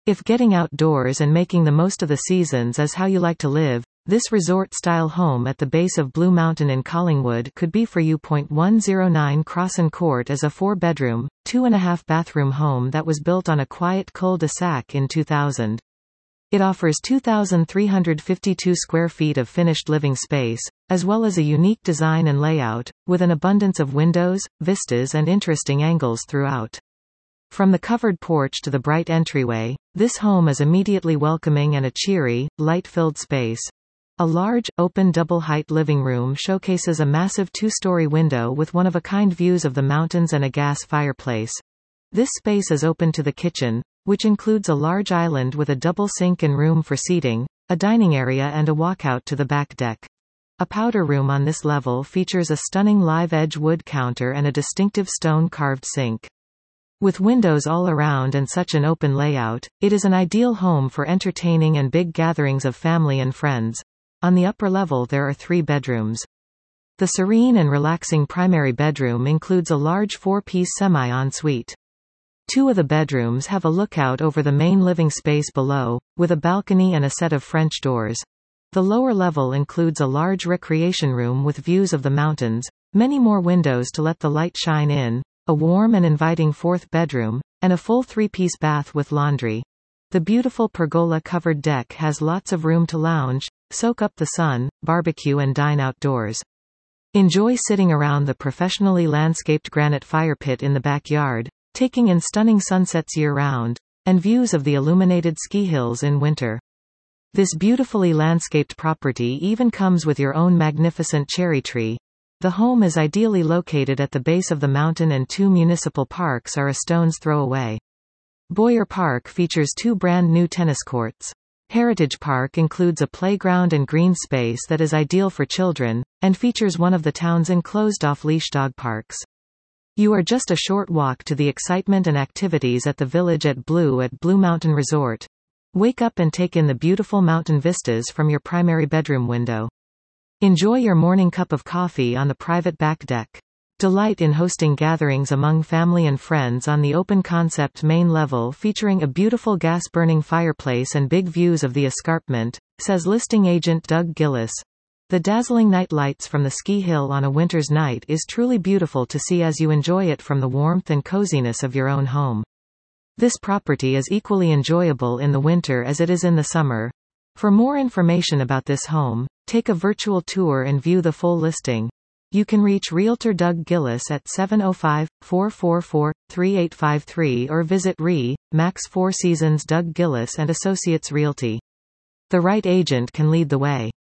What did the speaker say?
If getting outdoors and making the most of the seasons is how you like to live, this resort-style home at the base of Blue Mountain in Collingwood could be for you. 109 Crossan Court is a 4-bedroom, 2.5-bathroom home that was built on a quiet cul-de-sac in 2000. It offers 2,352 square feet of finished living space, as well as a unique design and layout, with an abundance of windows, vistas and interesting angles throughout. From the covered porch to the bright entryway, this home is immediately welcoming and a cheery, light-filled space. A large, open double-height living room showcases a massive 2-story window with one-of-a-kind views of the mountains and a gas fireplace. This space is open to the kitchen, which includes a large island with a double sink and room for seating, a dining area and a walkout to the back deck. A powder room on this level features a stunning live-edge wood counter and a distinctive stone-carved sink. With windows all around and such an open layout, it is an ideal home for entertaining and big gatherings of family and friends. On the upper level there are 3 bedrooms. The serene and relaxing primary bedroom includes a large 4-piece semi-ensuite. 2 of the bedrooms have a lookout over the main living space below, with a balcony and a set of French doors. The lower level includes a large recreation room with views of the mountains, many more windows to let the light shine in, a warm and inviting 4th bedroom, and a full 3-piece bath with laundry. The beautiful pergola-covered deck has lots of room to lounge, soak up the sun, barbecue and dine outdoors. Enjoy sitting around the professionally landscaped granite fire pit in the backyard, taking in stunning sunsets year-round, and views of the illuminated ski hills in winter. This beautifully landscaped property even comes with your own magnificent cherry tree. The home is ideally located at the base of the mountain and 2 municipal parks are a stone's throw away. Boyer Park features 2 brand new tennis courts. Heritage Park includes a playground and green space that is ideal for children, and features one of the town's enclosed off-leash dog parks. You are just a short walk to the excitement and activities at the village at Blue Mountain Resort. Wake up and take in the beautiful mountain vistas from your primary bedroom window. Enjoy your morning cup of coffee on the private back deck. Delight in hosting gatherings among family and friends on the open-concept main level featuring a beautiful gas-burning fireplace and big views of the escarpment, says listing agent Doug Gillis. The dazzling night lights from the ski hill on a winter's night is truly beautiful to see as you enjoy it from the warmth and coziness of your own home. This property is equally enjoyable in the winter as it is in the summer. For more information about this home, take a virtual tour and view the full listing. You can reach Realtor Doug Gillis at 705-444-3853 or visit Max 4 Seasons Doug Gillis and Associates Realty. The right agent can lead the way.